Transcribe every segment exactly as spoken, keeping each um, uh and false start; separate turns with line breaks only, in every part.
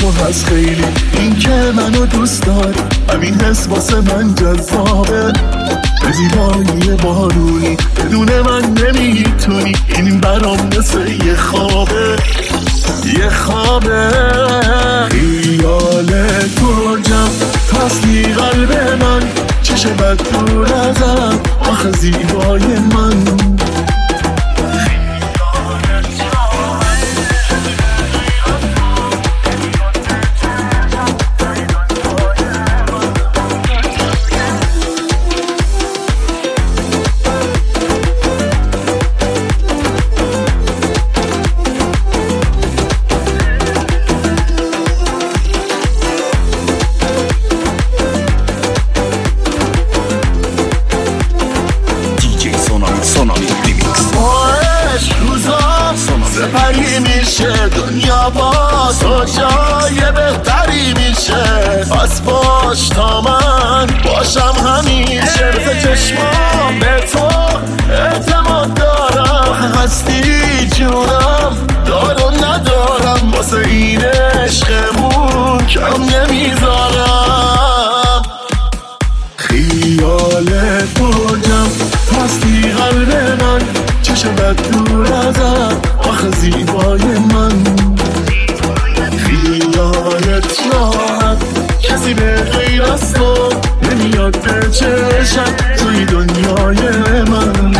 تو هست خیلی، این که منو دوست داری، همین حس واسه من جذابه. به زیبایی بارونی بدون من نمیتونی، این برام مثل یه خوابه، یه خوابه. خیال تو جم تسلی قلب من، چشه بد دور ازم آخه زیبای من. سپری میشه دنیا با تو جای بهتری میشه، پس باش تا من باشم همیشه. به چشمام به تو اعتماد دارم، هستی جونم دارو ندارم، واسه این عشقمون کم نمیذارم. خیال تو جم هستی قلب من، چشم بد دور ازم آخه زیبای من. خیالت راحت کسی به غیر از تو نمیاد به چشم توی دنیای من.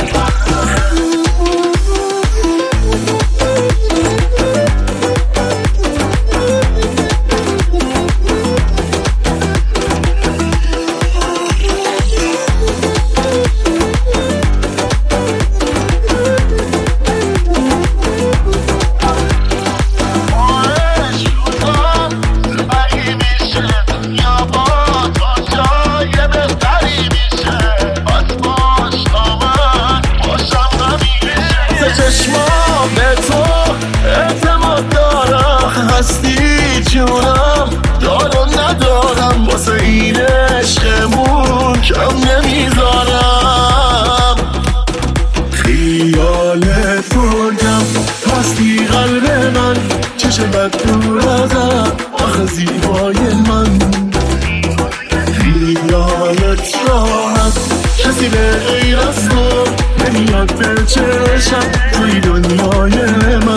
چشمام به تو اعتماد دارم، هستی جونم دارو ندارم، واسه این عشقمون کم نمیذارم. خیال تو جم هستی قلب من، چشم بد دور ازم آخه زیبای من. خیالت راحت کسی به غیر از تو نمیاد به چشم توی دنیای من.